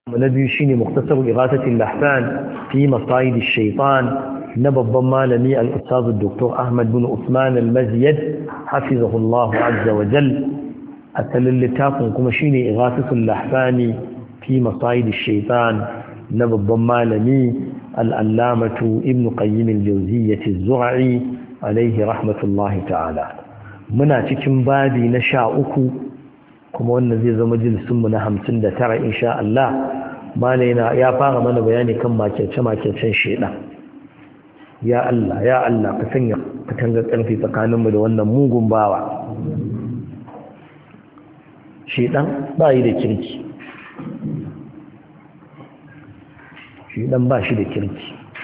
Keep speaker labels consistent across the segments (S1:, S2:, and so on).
S1: نبي شيني مختصر إغاثة اللحفان في مصايد الشيطان نبض مالني الأستاذ الدكتور أحمد بن عثمان المزيد حفظه الله عز وجل أتللتاكم كما شيني إغاثة اللحفان في مصايد الشيطان نبض مالني الألامة ابن قيم الجوزية الزرعي عليه رحمة الله تعالى منا cikin babi na 13 kuma wannan zai zama majalisun mu na 59 insha Allah malaina ya fara mana bayani kan makirce shedan ya Allah ka sanya katanga karfi tsakanin mu da wannan mugun bawa shedan ba yi da kirki shedan ba shi da kirki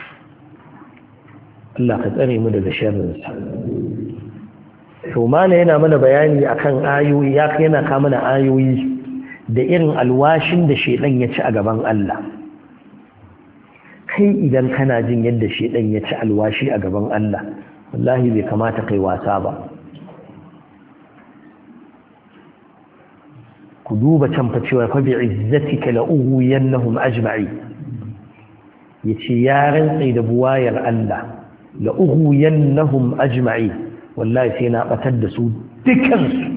S1: Allah ka tsare mu daga sharrinsa to mana yana mana bayani akan ayoyi yana ka mana ayoyi da irin alwashin da shedan ya ci a gaban Allah kai idan kana jin yadda shedan ya ci alwashi a gaban Allah wallahi bai kamata kai wasa ba ku duba can fa cewa fa bi'izzatika la'ughwiyannahum ajma'i yace ya rantsa da buwayar Allah la'ughwiyannahum ajma'i wallahi sai na batar da su dukansu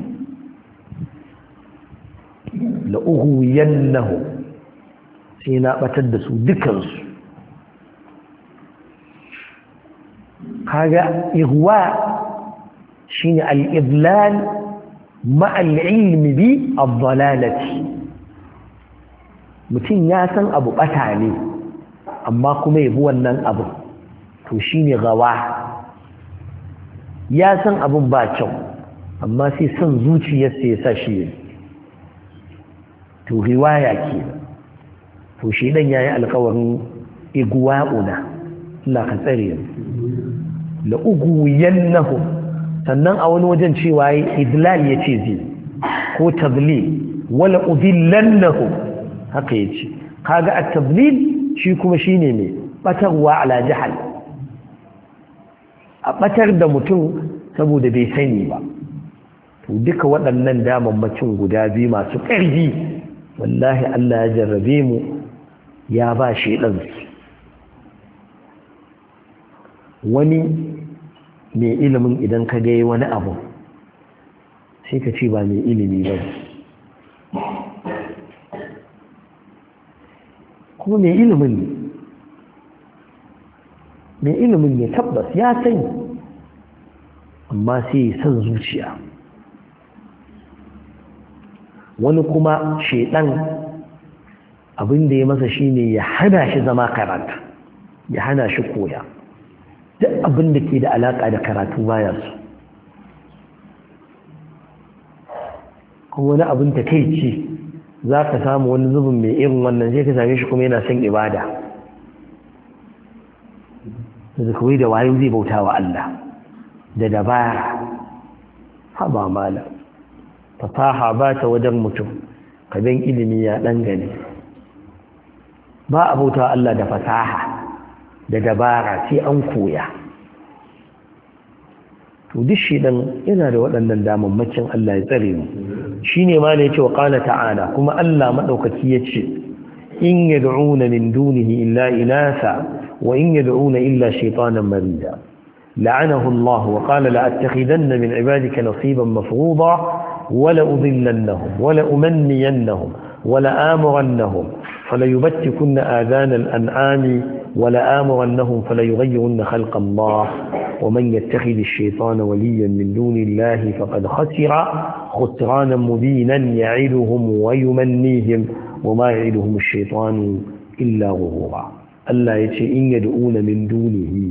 S1: la'uhuyannahu sai na batar da su dukansu kaga ihwa shine al-idlal ma'a al-ilmi bi ad-dalalati mutum ya san abu bata ne amma kuma yabi wannan abu to shine gawa ya san abin ba kyau amma sai son zuciyarsa ya sa shi yi to riwaya ke to shi dan yayi alƙawarin igwa'una Allah ka tsare la uguyannahu sannan a wani wajen cewa idlal yace zai ko tadlil wala udillannahu haka yace kaga at-tadlil shi kuma shine ne batarwa ala jahal a ɓatar da mutum saboda bai sani ba to duka waɗannan damammacin guda biyu masu ƙarfi wallahi Allah ya jarrabe mu ya ba shi ɗansu wani mai ilimin idan ka ga wani abu sai ka ce ba mai ilimi ba kuma mai ilimin ne tabbas ya sani amma sai san zuciya wani kuma shedan abin da ya masa shine ya hana shi zama karatu ya hana shi koya duk abin da ke da alaka da karatu baya su kuma wani abin ta kai ce za ka samu wani zubin mai irin wannan sai ka same shi kuma yana son ibada da kawai da wayo zai bauta wa Allah da dabara haba mala fasaha ba ta wajen mutum kadan ilimi ya dangane ba a bauta wa Allah da fasaha da dabara sai an koya to duk shi dan yana da waɗannan damammakin Allah ya tsare mu shine ma ne yace wa qala ta'ala kuma Allah madaukaki yace in yad'una min dunihi illa inasa وإن يدعون إلا شيطانا مريدا لعنه الله وقال لأتخذن من عبادك نصيبا مفروضا ولأضلنهم ولأمنينهم ولآمرنهم فليبتكن آذان الأنعام ولآمرنهم فليغيرن خلق الله ومن يتخذ الشيطان وليا من دون الله فقد خسر خسرانا مبينا يعدهم ويمنيهم وما يعدهم الشيطان إلا غرورا Allah ya ce in yad'una min dunihi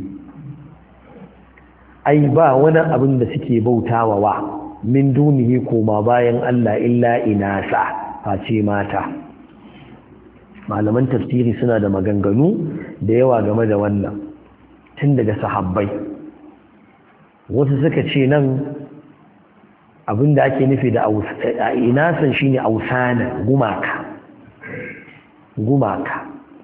S1: ai ba wani abin da suke bautawa wa min dunihi koma bayan Allah illa inasa face mata malaman tafsiri suna da maganganu da yawa game da wannan tun daga sahabbai wasu suka ce nan abin da ake nufi da inasan shine ausana gumaka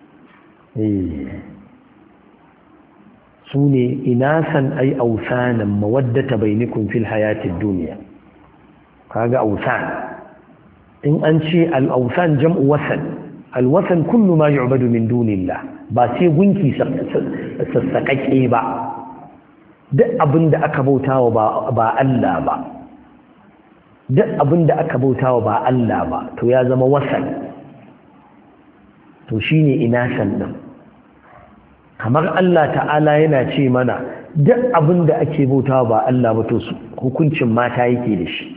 S1: su ne inasan ai ausanan mawaddata bainakum fil hayatid dunya kaga ausan in an ce al-ausan jam'u wasan alwasan kullu ma yu'badu min dunillah ba sai gunki sassaƙaƙe ba duk abin da aka bautawa ba Allah ba duk abin da aka bautawa ba Allah ba to ya zama wasan to shine inasan din kamar Allah ta'ala yana ce mana duk abin da ake bautawa ba Allah ba to hukuncin mata yake da shi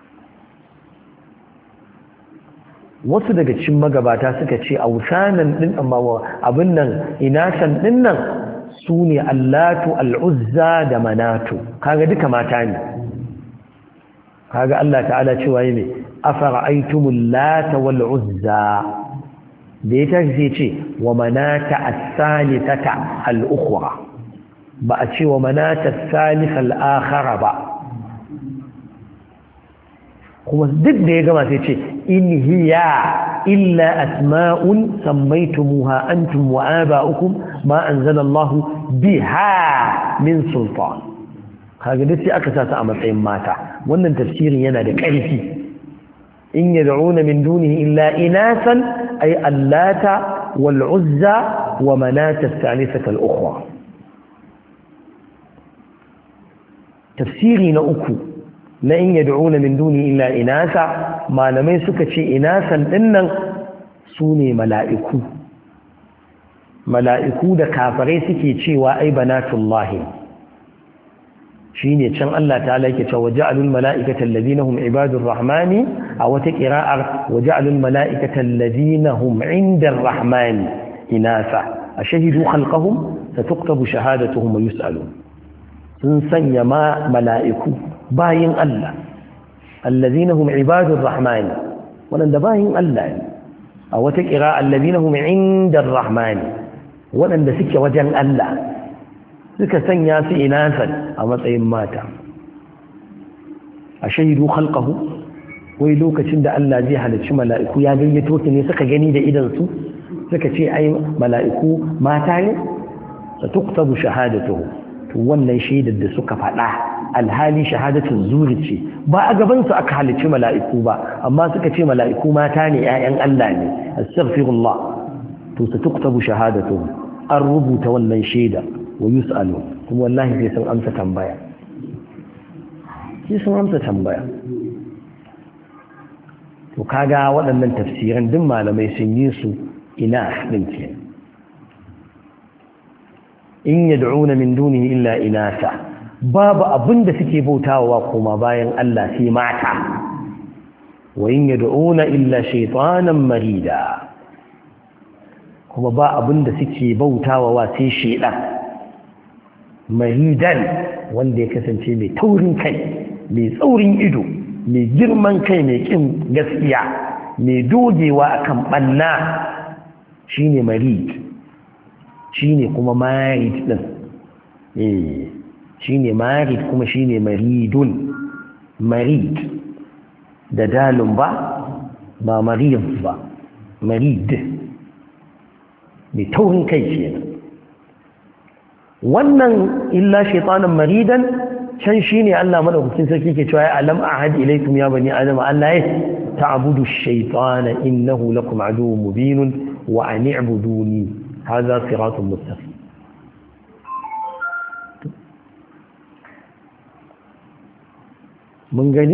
S1: wasu daga cikin magabata suka ce ausanan din amma abin nan inasan din nan sune allatu al'uzza da manatu kaga duka mata ne kaga Allah ta'ala cewa yi ne afara'aytumul lata wal uzza da ya tashi sai ce wa manata as-salisata al-ukhra ba a ce wa manata as-salisa al-akhara ba kuma duk da ya gama sai ce in hiya illa asma'un sammaytumuha antum wa aba'ukum ma anzala Allah biha min sultan kaga duk sai aka sa su a matsayin mata wannan tafsirin yana da ƙarfi in yad'una min dunihi illa inasan ay allata wal uzza wa manata as-salisata al-ukhra tafsiri na uku na in yad'una min duni illa inasa malamai suka ce inasan dinnan sune mala'iku da kafirai suke cewa ai banatullahi shine can Allah ta'ala yake cewa ja'alul mala'ikata alladhina hum ibadur rahmani aw wata qira'ar waja'alul mala'ikata alladhina hum 'indar rahmani inasa ashhadu khalqahum satuktabu shahadatuhum wa yus'alun sun sanya mala'iku bayin Allah allazina hum ibadur rahmani wadanda bayin Allah ne a wata kira allazina hum indar rahmani wadanda suke wajen Allah suka sanya su inasan a matsayin mata ashhadu khalqahu wai lokacin da Allah zai halicci mala'iku ya gayyato su ne suka gani da idan su suka ce ai mala'iku mata ne satuktabu shahadatuhum to wannan shaidar da suka faɗa alhali shahadatun zuri ce ba a gabansu aka halicci mala'iku ba amma suka ce mala'iku mata ne ‘ya'yan Allah ne astaghfirullah to su tuktabu shahadatuhum an rubuta wannan shaida wa yus'alu kuma wallahi sai sun amsa tambaya to kaga waɗannan tafsiran duk malamai sun yi su ina din ke in yad'una min dunihi illa inasa babu abinda suke bautawa kuma bayan Allah sai mata wa in yad'una illa shaytanan marida kuma ba abinda suke bautawa sai shedan maridan wanda ya kasance mai taurin kai mai tsaurin ido mai girman kai mai kin gaskiya mai dogewa akan banna shine marid shine kuma marid din shine marid kuma shine maridun marid da dalun ba marid ba marid mai taurin kai kenan wannan illa shaytanan maridan can shine Allah madaukakin sarki ke cewa alam ahad ilaykum ya bani adam Allah ya ta'budu ash-shaytana innahu lakum aduwwun mubinun wa an i'buduni hadha siratun mustaqim mun gani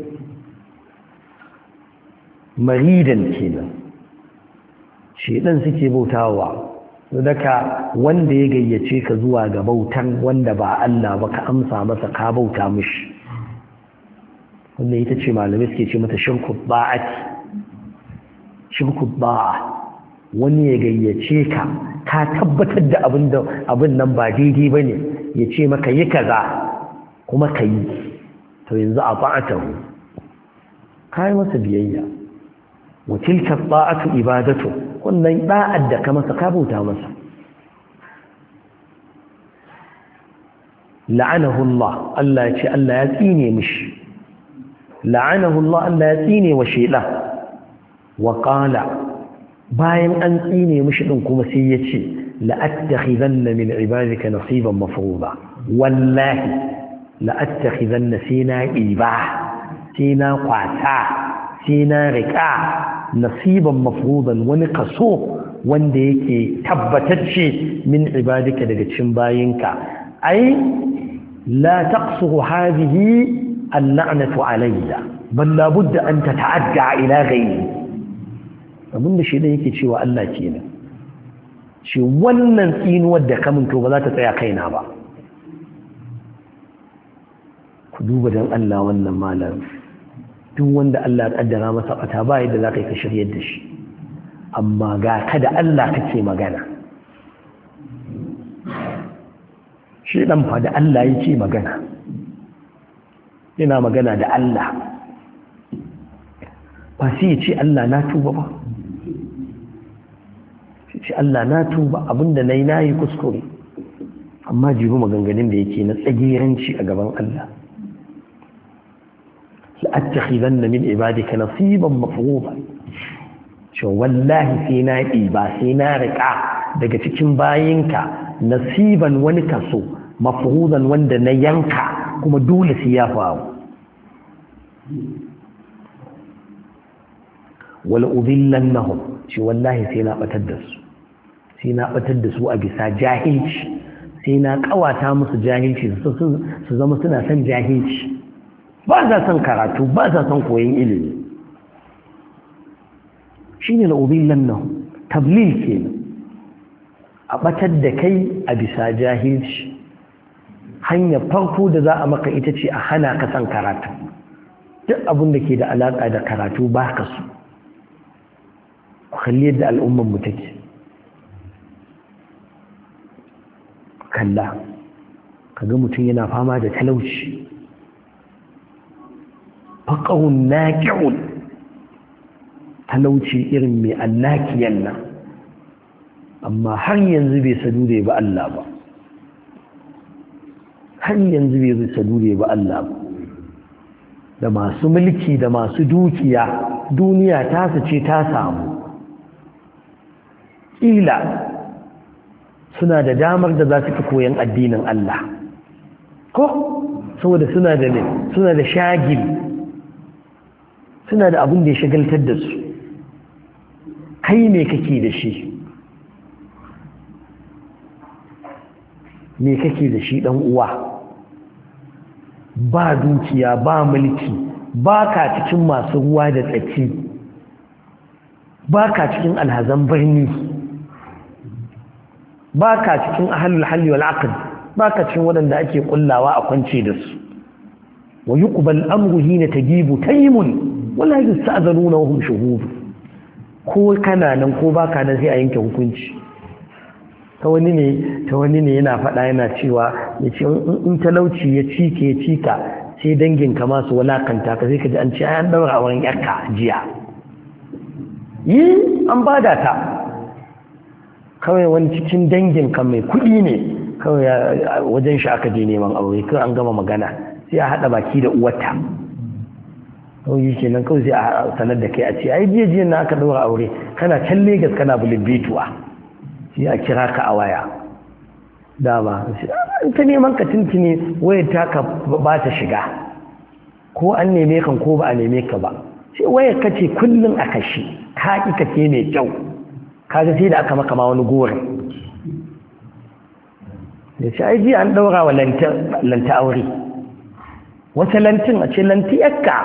S1: maridan kenan shedan suke bautawa daga wanda ya gayyace ka zuwa ga bautan wanda ba Allah ba ka amsa masa ka bauta mishi wanda ita ce malamai suke ce mata shirku ba'ati shirku ba'a wani ya gayyace ka ka tabbatar da abin nan ba daidai bane ya ce maka yi kaza kuma ka yi to yanzu a ba'atahu kai masa biyayya wa tilka ba'atu ibadatu wannan da'ad da ka masa ka bauta masa la'anahu Allah Allah ya ce Allah ya tsine mishi la'anahu Allah Allah ya tsine wa shaytan wa qala bayan an tsine mishi din kuma sai ya ce la'attakhidanna min ibadika nasiban mafruḍa wallahi la'attakhidanna sina iba sina kwata sina riqa nasiban mafruḍan wani kaso wanda yake tabbatacce min ibadika daga cikin bayinka ai la taqsuru hadhihi al-la'natu alayya bal la budda an tata'adda ila ghayri abinda shi da yake cewa Allah kenan shi wannan tsinuwar da kamun to ba za ta tsaya kaina ba ku duba dan Allah wannan malam duk wanda Allah ya kaddara masa bata ba yadda za ka yi ka shiryar da shi amma ga kada Allah kake magana shi dan fa da Allah yake magana yana magana da Allah ba sai ya ce Allah na tuba ba sai ce Allah na tuba abinda nayi kuskure amma jibi maganganun da yake na tsagiranci a gaban Allah la'attakhidanna min ibadika nasiban mafruḍan ce wallahi sai na ɗiba sai na riƙa daga cikin bayinka nasiban wani kaso mafruḍan wanda na yanka kuma dole sai ya faru wala udillannahum ce wallahi sai na batar da su a bisa jahilci sai na kawata musu jahilci su zama suna son jahilci ba za son karatu ba za son koyon ilimi shine la udillannahum tablil kenan a batar da kai a bisa jahilci hanyar farko da za a maka ita ce a hana ka son karatu duk abin da ke da alaƙa da karatu ba ka su kalli yadda al'ummar mu take kalla kaga mutum yana fama da talauci faqahun naqi'un talauci irin mai annakiyan nan amma har yanzu bai sadure ba Allah ba har yanzu bai sadure ba Allah ba da masu mulki da masu dukiya duniya ta su ce ta samu ƙila suna da damar da za su fi koyan addinin Allah ko saboda suna da shagil suna da abin da ya shagaltar da su kai me kake da shi me kake da shi dan uwa ba dukiya ba mulki ba ka cikin masu ruwa da tsaki ba ka cikin alhazan birni ba ka cikin ahlul halli wal aqd ba ka cikin waɗanda ake kullawa a kwance da su wa yuqbal amru hina tajibu taymun wala yusta'zanuna wa hum shuhud ko kana nan ko baka nan sai a yanke hukunci ta wani ne yana faɗa yana cewa ya ce in talauci ya cika sai dangin ka masu walakanta ka sai ka ji an ce an daura wurin yarka jiya yi an bada ta kawai wani cikin dangin ka mai kuɗi ne kawai wajen shi aka je neman aure kawai an gama magana sai a haɗa baki da uwarta kawai kenan kawai sai a sanar da kai a ce ai jiya na aka daura aure kana can Legas kana bulubituwa sai a kira ka a waya dama in ta neman ka tuntuni wayar taka ba ta shiga ko an neme kan ko ba a neme ka ba sai wayar ka ce kullum a kashi ka ƙi ka ce mai kyau kaga sai da aka maka ma wani gore da shi ai jiya an ɗaura wa lanta aure wata lantin a ce lanti yakka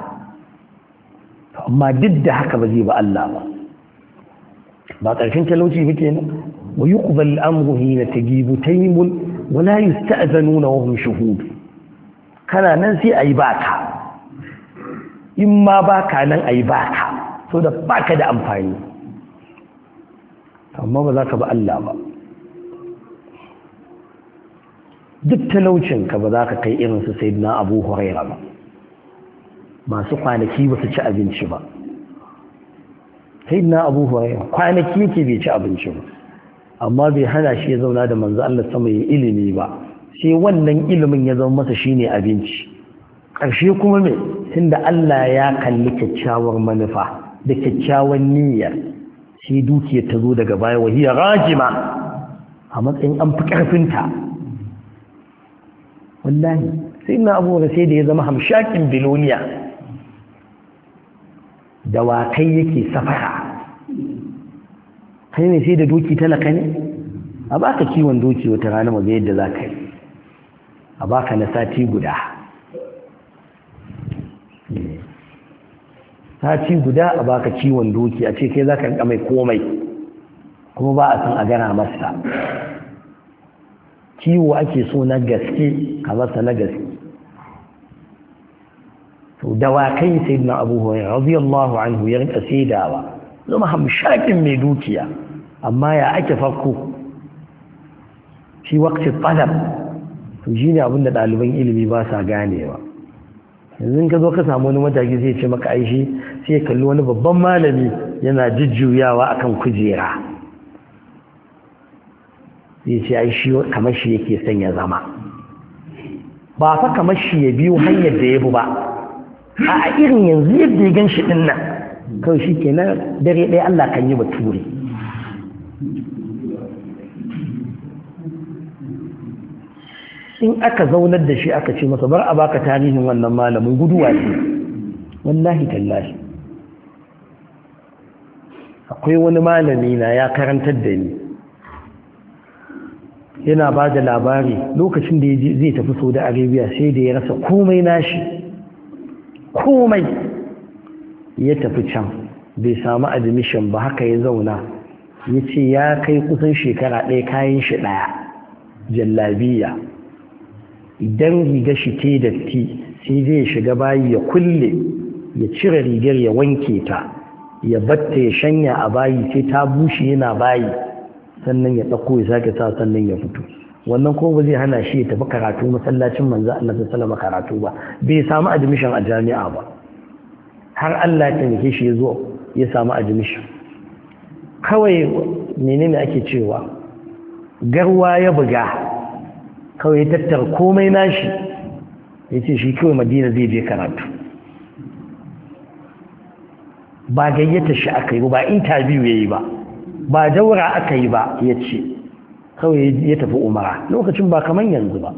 S1: amma duk da haka ba zai ba Allah ba ƙarshen talauci muke nan wa yuqbal amru hina tajibu taymun wa la yusta'zanuna wa hum shuhud kana nan sai ayi baka in ma baka nan ayi baka so da baka da amfani amma ba za ka ba Allah ba duk talaucin ka ba za ka kai irin su sayyidina Abu Hurairah ba masu kwanaki ba su ci abinci ba sai na Abu Hurairah kwanaki yake bai ci abinci ba amma bai hana shi ya zauna da manzo Allah sama ya ilimi ba sai wannan ilimin ya zama masa shine abinci ƙarshe kuma me tunda Allah ya kalli kyakkyawar manufa da kyakkyawan niyya sai dukiyar ta zo daga baya wahiya rajima a matsayin an fi ƙarfinta wallahi sai na Abu Hurairah sai da ya zama hamshakin biloniya dawakai yake safara. Kai ne sai da doki talaka ne? A baka kiwon doki wata rana maga yadda za ka yi, a baka na sati guda. Sati guda a baka kiwon doki, a ce kai za ka rika mai komai, kuma ba a san a gara masa. Kiwo ake so na gaske, ka masa na gaske. To dawakai sayyidina Abu Hurairah radiyallahu anhu ya rika saidawa, zama hamshakin mai dukiya, amma ya ake farko shi waqti talab. to shine abin da ɗaliban ilimi ba sa ganewa. yanzu ka zo ka samu wani mataki zai ce maka aishi, sai kalli wani babban malami yana jujjuyawa akan kujera, zai ce aishi kamar shi yake son ya zama. ba fa kamar shi ya biyo hanyar da ya bi ba, a irin yanzu yadda ya gan shi ɗin nan kawai shi ke nan dare ɗaya Allah kan yi bature. In aka zaunar da shi aka ce masa bar a baka tarihin wannan malamin, guduwa ce wallahi tallahi. Akwai wani malami na ya karantar da ni, yana ba da labari lokacin da zai tafi Saudi Arabia sai da ya rasa komai nashi, komai ya tafi can bai samu admission ba, haka ya zauna. Ya ce ya kai kusan shekara ɗaya kayan shi ɗaya jallabiya, idan riga shi te datti sai zai shiga bayi ya kulle, ya cire rigar ya wanke ta, ya batta ya shanya a bayi sai ta bushe yana bayi, sannan ya ɗauko ya sake sa, sannan ya fito. Wannan ko ba zai hana shi ya tafi karatu masallacin manzo Allah sallallahu alaihi wasallam karatu ba, bai samu admission a jami'a ba, har Allah ya taimake shi ya zo ya samu admission. Kawai menene ake cewa garwa ya buga, kawai ya tattara komai nashi ya ce shi kawai Madina zai je karatu. Ba gayyata shi aka yi ba, interview ya yi ba, ba daura aka yi ba, ya ce kawai ya tafi umara. Lokacin ba kamar yanzu ba,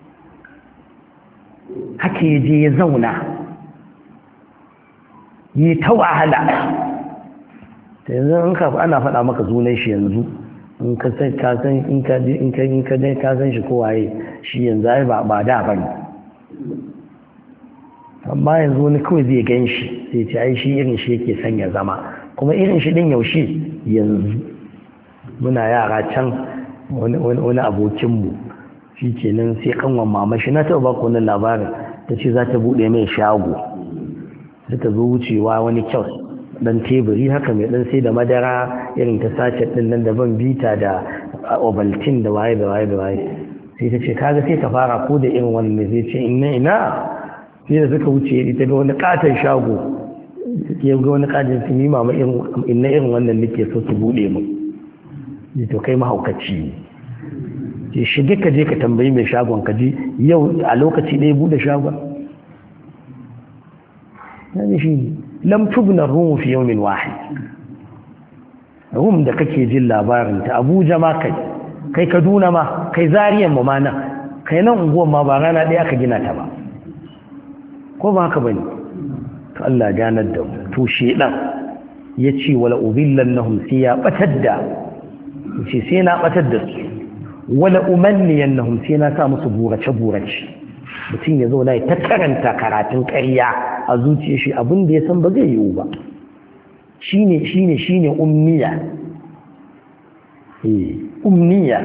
S1: haka ya je ya zauna yi ta wahala. Ta yanzu in ka ana faɗa maka sunan shi yanzu, in ka san ka san shi ko waye shi yanzu ai ba da bane. Amma yanzu wani kawai zai gan shi sai ce ai shi irin shi yake son ya zama, kuma irin shi din yaushe yanzu. Muna yara can wani abokinmu shi kenan sai kanwan mama shi, na taɓa ba ku wannan labarin, ta ce za ta buɗe mai shago, suka zo wucewa wani kyau dan teburi haka mai dan sai da madara irin ta sace din nan da ban bita da obaltin da waye da waye da waye. Sai ta ce kaga sai ka fara ko da irin wannan. Zai ce ina sai da suka wuce ita ga wani katon shago, ya ga wani katon su ni mama irin wannan nake so su bude mu. Ni to kai mahaukaci ne, shige ka je ka tambayi mai shagon ka ji yau a lokaci ɗaya bude shagon. yani shi lam tubna rum fi yawmin wahid. Rum da kake jin labarin ta Abuja ma kai Kaduna ma kai Zariyan mu ma nan kai nan unguwar ma ba rana ɗaya aka gina ta ba, ko ba haka bane? To Allah ganar da mu. To shedan yace wala ubillannahum sai ya batar da, yace sai na batar da su, wala umanniyannahum sai na sa musu burace mutum ya zo na ta karanta karatun ƙarya a zuciya shi, abin da ya san ba zai yiwu ba. shine umniya. Umniya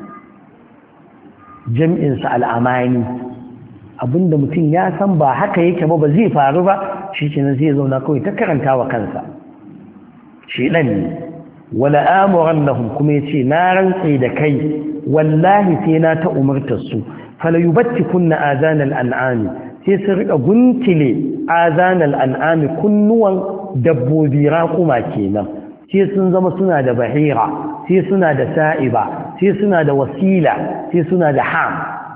S1: jam'insa al'amani, abinda mutum ya san ba haka yake ba zai faru ba, shi kenan zai zauna kawai ta karanta wa kansa. shi ɗan ne. wala amurannahum, kuma yace na rantse da kai wallahi sai na ta umartar su, fala yubattikunna azanal an'ami, sai su rika guntile azanal an'ami, kunnuwan dabbobi raƙuma kenan, sai sun zama suna da bahira, sai suna da sa'iba, sai suna da wasila, sai suna da ham.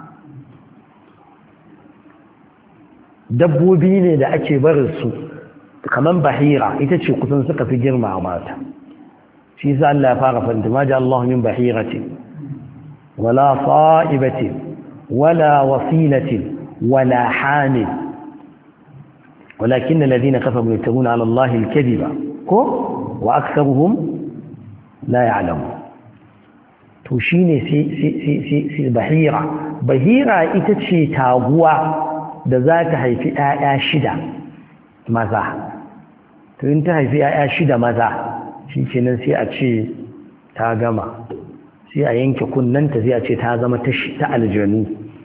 S1: Dabbobi ne da ake barin su kaman bahira, ita ce kusan suka fi girma a mata. shi sa Allah ya fara fanta ma ja Allah min bahiratin wala sa'ibatin wala wasilatin wala hamil. walakin alladhina kafaru yattaquna ala allahi al-kadhiba ko wa aktharuhum la ya'lamun. to shine sai bahira ita ce taguwa da za ta haifi 'ya'ya 6 maza. to in ta haifi 'ya'ya 6 maza shikenan sai a ce ta gama, sai a yanke kunnanta sai a ce ta zama ta aljanu.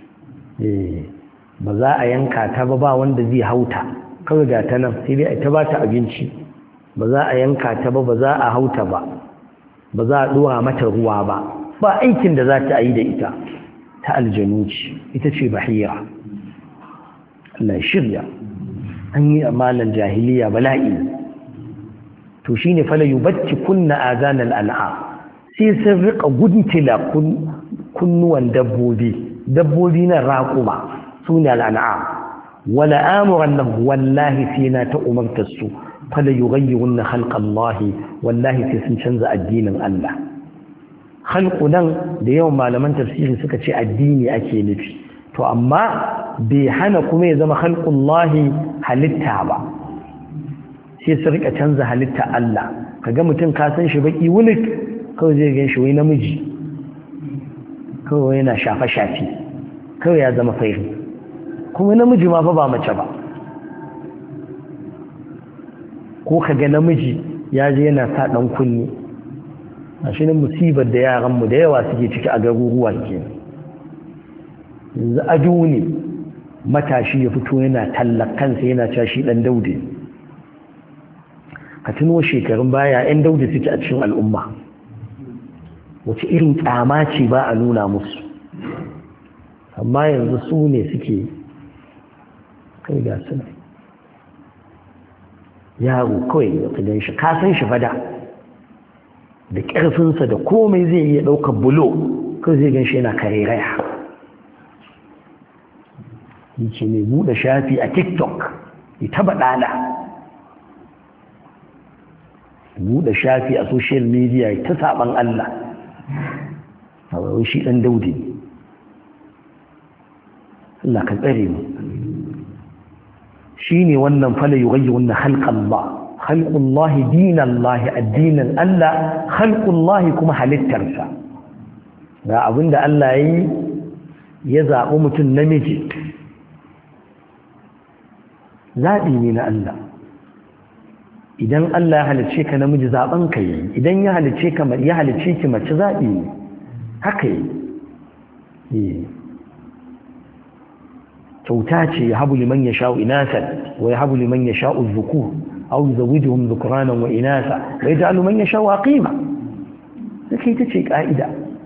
S1: ba za a yanka ta ba wanda zai hauta, kawai ga ta nan sai dai ta ba ta abinci. ba za a yanka ta ba za a hauta ba za a ɗora mata ruwa ba aikin da za ta yi da ita, ta aljanu ce, ita ce bahira. Allah shirya, an yi amalan jahiliya bala'i. to shine fala yubatti kunna azanal an'am, sai sun rika guntila kunnuwan dabbobi na raƙuma sune al'an'am. wala amuran wallahi sai na ta umartar su fala yughayyirunna khalqallahi, wallahi sai sun canza addinin Allah. khalqu nan da yawan malaman tafsiri suka ce addini ake nufi, to amma bai hana kuma ya zama khalqullahi halitta ba. sai su rika canza halitta Allah. kaga mutum ka san shi baki wulik, kawai zai gan shi wai namiji, kawai yana shafe-shafe, kawai ya zama fairu, kuma namiji ma fa ba mace ba. ko kaga namiji ya je yana sa dan kunni. a shi ne musibar da yaranmu da yawa suke ciki a garuruwa ke. yanzu ado ne matashi ya fito yana tallakansa yana cewa shi dan daude. ka tuno shekarun baya 'yan dauda suke a cikin al'umma, wace irin kyama ce ba a nuna musu, amma yanzu su ne suke kai ga suna yaro kawai da ka gan shi kasan shi fada da ƙarfinsa da komai zai iya ɗaukar bulo, kawai zai gan shi yana kariraya. yake mai buɗe shafi a tiktok ita baɗala, buɗe shafi a social media ta saban Allah, a wani shi ɗan daudi. Allah ka tsare mu. shi ne wannan fala yi gaji wannan halƙullahi dinallahi addinin Allah, halƙullahi kuma halittarsa. ga abinda Allah ya zaɓi mutum namiji, zaɓi ne na Allah. idan Allah ya halicce ka namiji zaben ka yi, idan ya halicce ki mace zaɓi ne, haka yi. kyauta ce ya habu liman ya sha'u inasan wa ya habu liman ya sha'u zuku au zawijuhum dhukranan wa inasa wa yaj'alu man yasha'u aqima. sai ta ce ka'ida.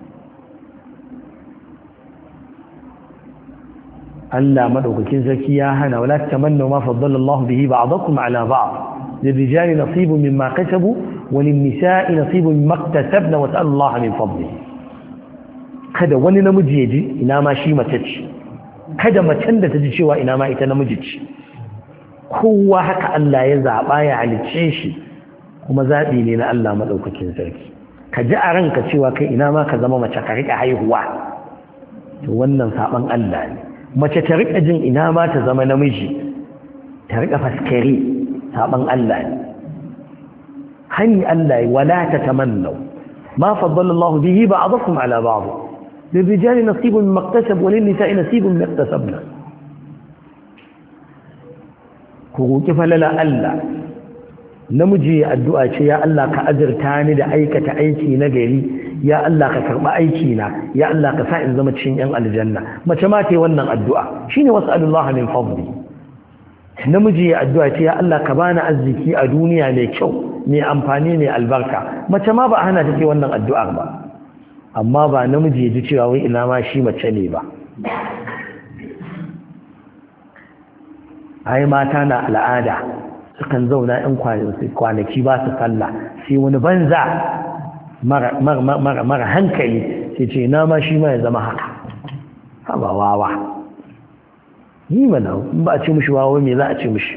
S1: Allah madaukakin sarki ya hana wala tamannu ma faddala Allah bihi ba'dakum ala ba'd. للرجال نصيب مما كسبوا وللنساء نصيب مما اكتسبن واسأل الله من فضله. kada wani namiji ya ji ina ma shi mace ce, kada macen da ta ji cewa ina ma ita namiji ce. kowa haka Allah ya zaɓa ya halicce shi, kuma zaɓi ne na Allah maɗaukakin sarki. ka ji a ranka cewa kai ina ma ka zama mace ka riƙa haihuwa, to wannan saɓan Allah ne. mace ta riƙa jin ina ma ta zama namiji, ta riƙa faskare, saɓan Allah ne. hani Allah ya wala ta tamannau ma faddala Allah bihi ba'dakum ala ba'd. للرجال نصيب مما اكتسب وللنساء نصيب مما اكتسبن. ku falala Allah, namiji addu'a ce ya Allah ka azurta ni da aikata aiki na gari, ya Allah ka karba aiki na, ya Allah ka sa in zama cikin yan aljanna. mace ma ta yi wannan addu'a, shine was'alullaha min fadli. namiji addu'a ce ya Allah ka bani arziki a duniya mai kyau, mai amfani, mai albarka. mace ma ba a hana take wannan addu'ar ba, amma ba namiji ya ji cewa wai ina ma shi mace ne ba. ai mata na al'ada sukan zauna ɗan kwanaki ba su sallah, sai wani banza mara hankali sai ce ina ma shi ma ya zama haka. haba wawa, yi mana in ba a ce mishi wawa me za a ce mishi.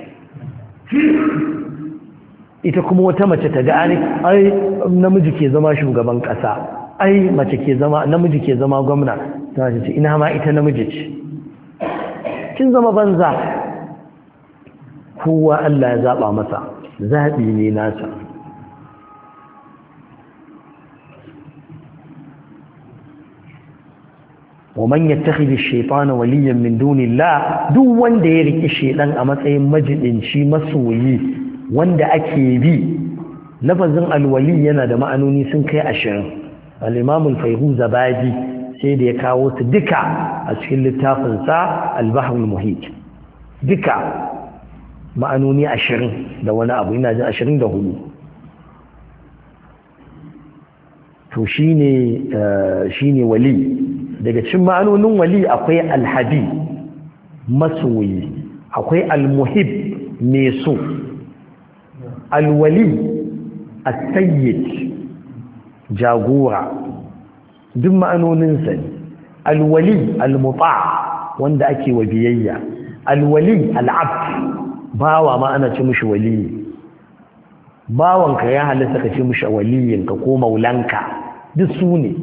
S1: ita kuma wata mace ta ga ai namiji ke zama shugaban ƙasa, ai mace ke zama, namiji ke zama gwamna, ta ce ina ma ita namiji ce. kin zama banza. kowa Allah ya zaɓa masa zaɓi ne nasa. ومن يتخذ الشيطان وليا من دون الله duk wanda ya riki shedan a matsayin majidinci masoyi wanda ake bi. lafazin alwali yana da ma'anoni sun kai 20. al-imam al-fayruz abadi sai da ya kawo su duka a cikin littafin sa al-bahr al-muhit, duka ma'anoni 20 da wani abu, ina jin 24. to shine wali. daga cikin ma'anonin wali akwai alhabi masoyi, akwai almuhib mai so, alwali as-sayyid jagora, duk ma'anoninsa ne. alwali almuta wanda ake wa biyayya, alwali al'abd bawa ma ana ce mishi wali. bawanka ya halatta ka ce mishi waliyinka ko maulanka, duk su ne.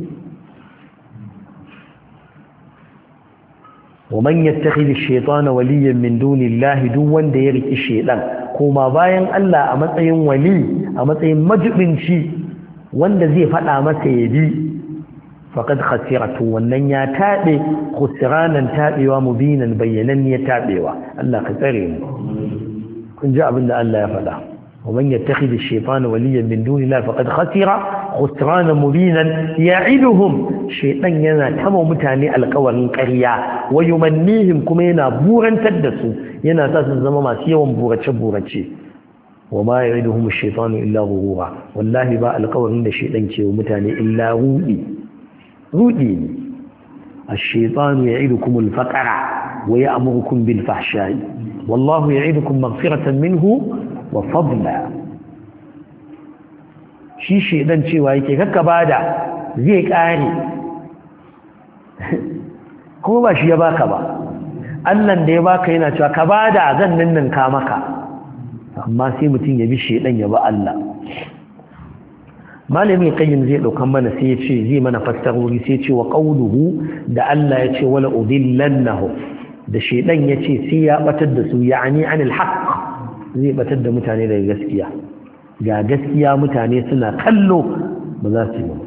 S1: ومن يتخذ الشيطان وليا من دون الله duk wanda ya riki shedan kuma bayan Allah a matsayin wali, a matsayin majibinci wanda zai fada masa yabi, faqad khasiratu, wannan ya tabe khusranan tabewa mubinan bayyanan ya tabewa. Allah ka tsare mu. kun ji abin da Allah ya fada, ومن يتخذ الشيطان وليا من دون الله فقد خسر خسرانا مبينا يعدهم شيطان yana tamo mutane alƙawarin ƙarya wa yumannihim kuma yana burantar da su, yana sa su zama masu yawan burace wa ma ya'iduhum ash-shaytanu illa ghurura. wallahi ba alƙawarin da shaytan ke wa mutane illa rudi ne. ash-shaytanu ya'idukum al-faqra wa ya'murukum bil fahsha'i wallahu ya'idukum maghfiratan minhu wa fadla. shi shedan cewa yake kakka bada zai kare kuma ba shi ya baka ba, Allah da ya baka yana cewa ka bada zan ninninka maka, amma sai mutum ya bi shedan ya ba Allah. malami qayyim zai daukan mana sai ya ce zai mana fassarori, sai ya ce wa qawluhu da Allah ya ce wala udillannahu, da shedan ya ce sai ya batar da su, yani anil haqq, zai batar da mutane daga gaskiya. ga gaskiya mutane suna kallo ba za su yi.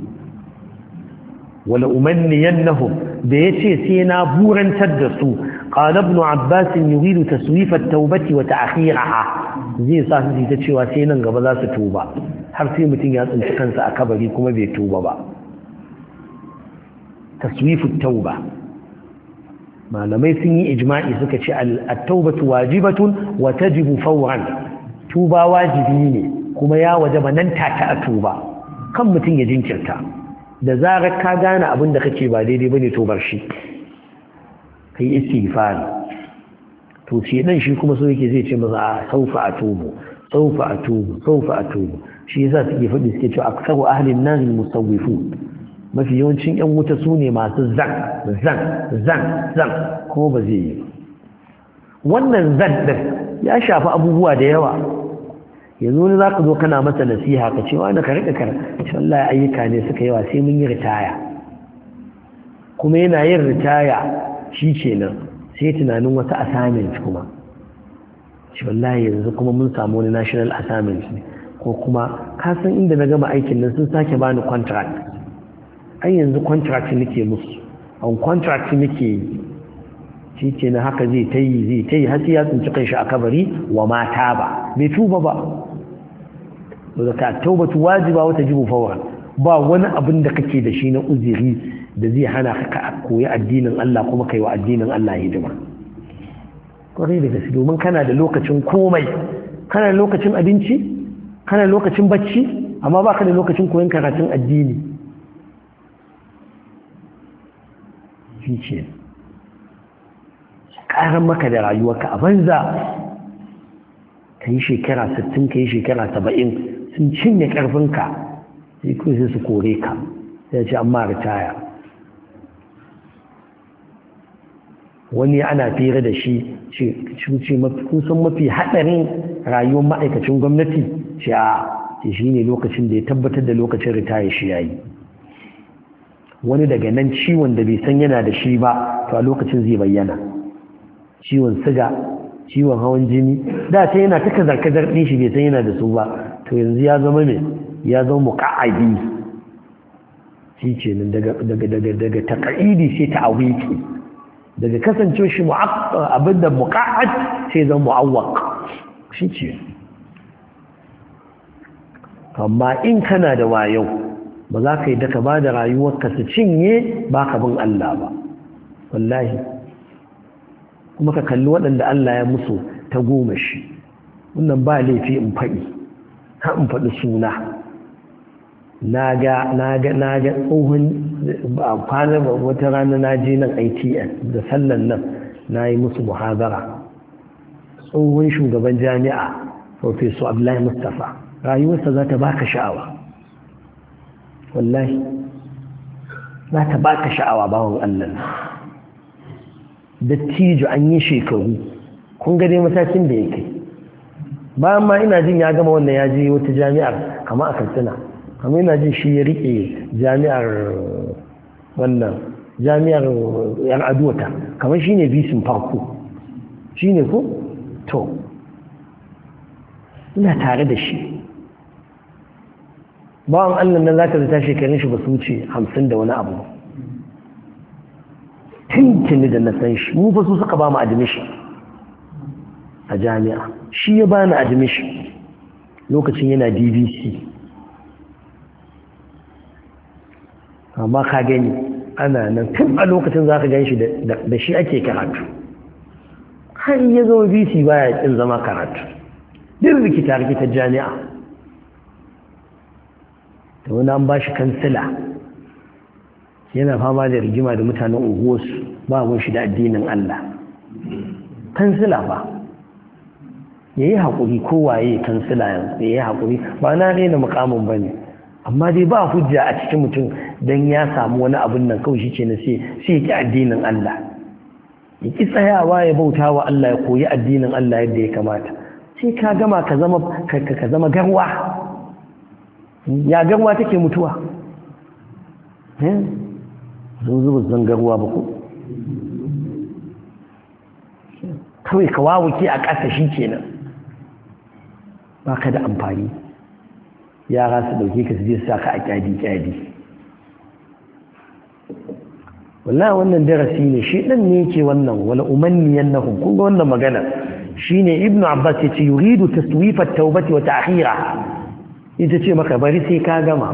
S1: wala umanniyannahum da yace sai na burantar da su. qala ibn abbas yuridu taswif at-taubati wa ta'khiraha, zai sa su ta cewa sai nan gaba za su tuba, har sai mutum ya tsinci kansa a kabari kuma bai tuba ba. taswif at-tauba malamai sun yi ijma'i suka ce at-taubatu wajibatun wa tajibu fawran. tuba wajibi ne kuma ya wajaba nan take a tuba, kan mutum ya jinkirta. da zarar ka gane abin da kake ba daidai bane to bar shi, kai istighfar. to sai dan shi kuma so yake zai ce masa saufa atubu. shi yasa suke faɗi suke cewa aksaru ahli an-nar musawwifun, mafi yawancin yan wuta su ne masu zan kuma ba zai yi. wannan zan din ya shafi abubuwa da yawa. yanzu wani za ka zo kana masa nasiha ka ce wani ka riƙa shi wallahi ayyuka ne suka yawa sai mun yi ritaya, kuma yana yin ritaya shi kenan sai tunanin wata assignment kuma shi wallahi yanzu kuma mun samu wani national assignment ne, ko kuma ka san inda na gama aikin nan sun sake bani contract, ai yanzu contract nake musu, on contract nake yi. shi ke na haka zai ta yi har sai ya tsinci kanshi a kabari wa mata ba bai tuba ba. da ka taubatu wajiba wata jibu fawran, ba wani abin da kake da shi na uzuri da zai hana ka koyi addinin Allah kuma kai wa addinin Allah hidima. kwarai da gaske, domin kana da lokacin komai, kana da lokacin abinci, kana da lokacin bacci, amma baka da lokacin koyon karatun addini. shi ce ƙaran maka da rayuwarka a banza, ka yi shekara 60 ka yi shekara 70 sun cinye ƙarfinka, sai kawai sai su kore ka, sai ce amma ritaya. wani ana fira da shi ce kusan mafi haɗarin rayuwar ma'aikacin gwamnati ce shi ne lokacin da ya tabbatar da lokacin ritaya shi ya yi. wani daga nan ciwon da bai san yana da shi ba to a lokacin zai bayyana, ciwon siga, ciwon hawan jini da ta yana ta kazar-kazar ɗin shi bai san yana da su ba to yanzu ya zama mai ya zama muƙa'adi shi ce nan daga taƙa'idi sai ta awiki daga kasancewa shi abin da muƙa'ad sai zama mu'awwaq shi ce amma in kana da wayo ba za ka yi daga ba da rayuwarka su cinye ba ka bin Allah ba wallahi kuma ka kalli waɗanda Allah ya musu ta goma shi wannan ba laifi in faɗi ha in faɗi suna na ga tsohon kwanar wata rana na je nan ITN da sallan nan na yi musu muhazara tsohon shugaban jami'a Professor Abdullahi Mustapha rayuwarsa za ta baka sha'awa wallahi za ta baka sha'awa bawon Allah dattijo an yi shekaru kun ga dai matakin da ya kai bayan ma ina jin ya gama wannan ya je wata jami'ar kama a Katsina kamar ina jin shi ya rike jami'ar wannan jami'ar yan aduwata kamar shi ne bisin farko shi ne ko? to ina tare da shi bawan Allah nan za ka zata shekarun shi ba su wuce 50 da wani abu tuntuni da na san shi mu fa su suka ba mu admission a jami'a shi ya bani admission lokacin yana DBC amma ka gani ana nan tun a lokacin za ka gan shi da shi ake karatu har ya zama BC baya kin zama karatu duk rikita jami'a da wani an ba shi kansila yana fama da rigima da mutanen unguwarsu ba mun shi da addinin Allah kansila ba ya yi haƙuri kowaye kansila yanzu ya yi haƙuri ba na rena mukamin ba ne amma dai ba hujja a cikin mutum don ya samu wani abin nan kawai shi ce na sai ya ƙi addinin Allah ya ƙi tsayawa ya bauta wa Allah ya koyi addinin Allah yadda ya kamata sai ka gama ka zama garwa ya garwa take mutuwa zuwa zan garwa ba ku kawai ka wawuke a ƙasa shi kenan ba ka da amfani yara su dauke ka su je su saka a kyadi wallahi wannan darasi ne shi dan ne yake wannan wala umanniyan nahum kun ga wannan magana shine ibnu abbas yace yuridu taswif at-taubati wa ta'khiraha ita ce maka bari sai ka gama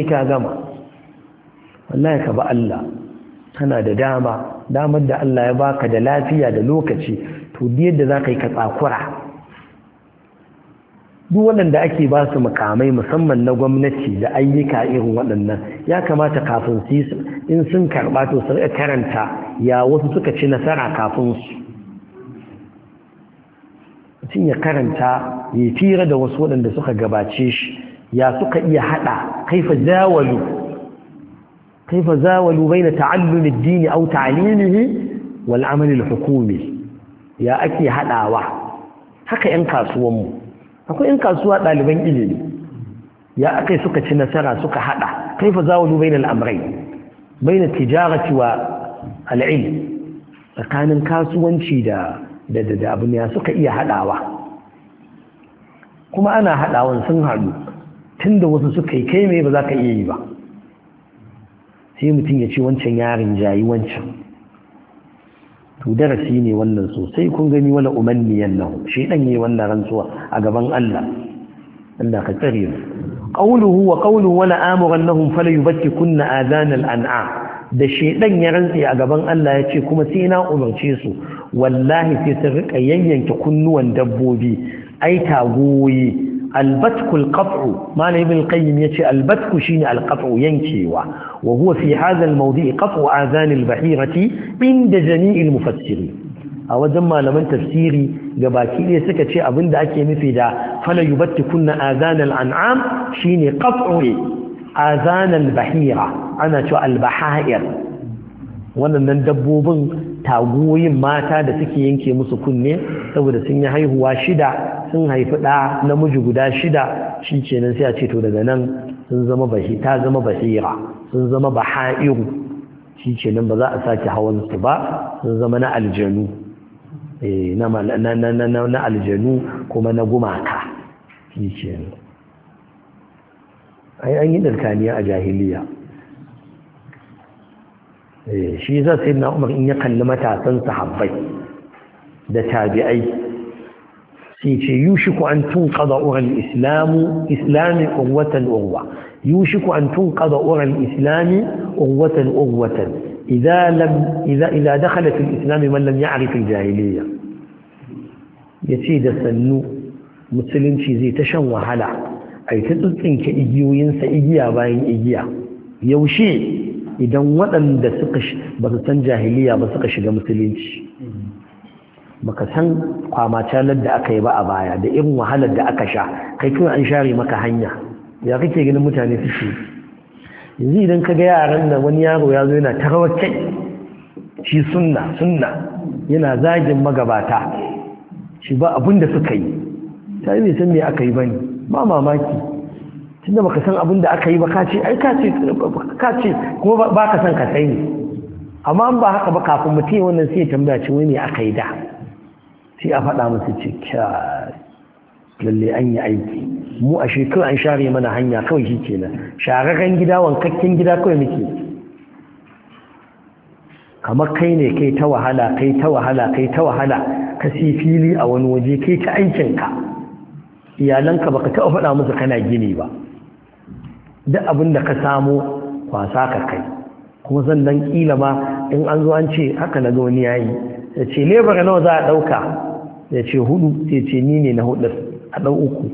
S1: wallahi ka ba Allah kana da damar da Allah ya baka da lafiya da lokaci to yadda zaka yi ka tsakura duk waɗanda ake ba su makamai musamman na gwamnati da ayyuka irin waɗannan ya kamata kafin su in sun karɓa to su karanta ya wasu suka ci nasara kafin su mutum ya karanta ya fira da wasu waɗanda suka gabace shi ya suka iya haɗa kaifa zawalu baina ta'allumi ad-din aw ta'limihi wal amal al-hukumi ya ake haɗawa haka 'yan kasuwanmu akwai 'yan kasuwa ɗaliban ilimi ya akai suka ci nasara suka haɗa kaifa zawalu bainal amrayn bainat tijarati wa al-ilm tsakanin kasuwanci da abin ya suka iya haɗawa kuma ana haɗawan sun haɗu tunda wasu suka yi kai mai ba za ka iya yi ba sai mutum ya ce wancan yarin jayi wancan to darasi ne wannan sosai kun gani wala umanniyan lahu shi dan yi wannan rantsuwa a gaban Allah Allah ka tsare mu qawluhu wa qawluhu wala amurannahum fala yubtikunna adhan al-an'am da shedan ya rantsi a gaban Allah ya ce kuma sai na umarce su wallahi sai su rika yayyanke kunnuwan dabbobi ai tagoyi albatkul qat'u malai ibn qayyim yace albatku shine alqat'u yankewa wa huwa fi hadha almawdi' qat'u adhan albahirati inda jami' almufassirin a wajen malaman tafsiri gabaki ɗaya suka ce abinda ake nufi da fala yubattikunna adhan al'an'am shine qat'u adhan albahira ana cewa albahair wannan dabbobin tagoyin mata da suke yanke musu kunne saboda sun yi haihuwa 6 sun haifi ɗa namiji guda 6 shi kenan sai a ce to daga nan sun zama ta zama bahira sun zama bahairu shi kenan ba za a sake hawan su ba sun zama na aljanu na aljanu kuma na gumaka shi ce an yi ɗarkaniya a jahiliya shi za sai na umar in ya kalli matasan sahabbai da tabi'ai sai ce yushiku an tunqada ural islami urwatan urwa yushiku an tunqada ural islami urwatan urwatan idza dakhala fil islam man lam ya'rif al jahiliyya yace da sannu musulunci zai ta shan wahala ai ta tsinke igiyoyinsa igiya bayan igiya yaushe idan waɗanda ba su san jahiliya ba suka shiga musulunci baka san kwamacalar da aka yi ba a baya da irin wahalar da aka sha kai kuma an share maka hanya ya kake ganin mutane suke yanzu idan ka ga yaran da wani yaro ya zo yana tarawar kai shi sunna yana zagin magabata shi ba abin da suka yi sai bai san me aka yi bane ba mamaki tunda baka san abin da aka yi ba ka ce kuma ba ka san ka sai ne amma an ba haka ba kafin mutum wannan sai ya tambaya ce wai me aka yi da sai a faɗa musu ce lalle an yi aiki mu a shekaru an share mana hanya kawai shi kenan shararren gida wankakken gida kawai muke kamar kai ne kai ta wahala ka si fili a wani waje kai ta aikinka iyalanka baka taɓa faɗa musu kana gini ba duk abin da ka samu kwasa ka kai kuma sannan kila ma in an zo an ce haka na zo ni yayi ya ce lebara nawa za a ɗauka ya ce 4 sai ce ni ne na 4 a ɗau 3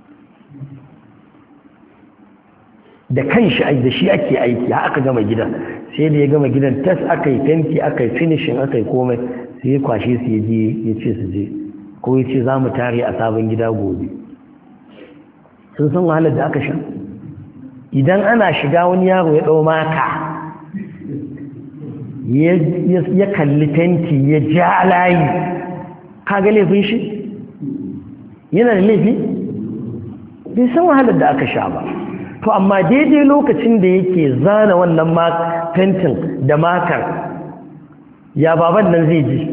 S1: da kan shi da shi ake aiki har aka gama gidan sai da ya gama gidan tas aka yi fenti aka yi finishing aka yi komai sai ya kwashe su ya je ya ce su je ko ya ce za mu tare a sabon gida gobe sun san wahalar da aka sha idan ana shiga wani yaro ya ɗau maka ya kalli fenti ya ja layi kaga laifin shi yana da laifi bai san wahalar da aka sha ba to amma daidai lokacin da yake zana wannan fentin da makar ya baban nan zai ji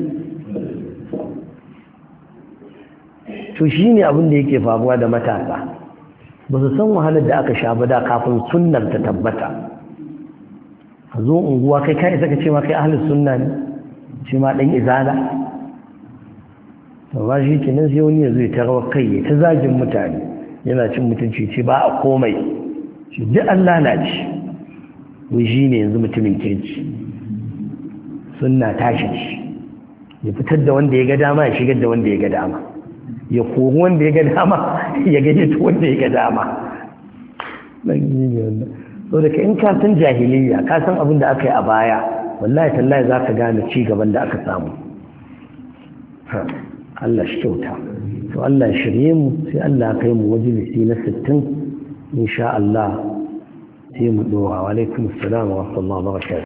S1: to shi ne abin da yake faruwa da matasa ba su san wahalar da aka sha ba da kafin sunnar ta tabbata a zo unguwa kai kai saka ce ma kai ahlus sunna ne shi ma dan izala to ba shi kenan sai wani ya zo ya tarawar kai ta zagin mutane yana cin mutunci ce ba a komai shi duk Allah na ci wai shi ne yanzu mutumin kirki sunna tashi ce ya fitar da wanda ya ga dama ya shigar da wanda ya ga dama ya kori wanda ya ga dama ya gaje wanda ya ga dama so da in ka san jahiliya ka san abin da aka yi a baya wallahi tallahi za ka gane ci gaban da aka samu Allah shi kyauta to Allah shirye mu sai Allah kai mu majalisi na 60 insha Allah sai mu dora wa alaikum assalam wa rahmatullahi wa barakatuh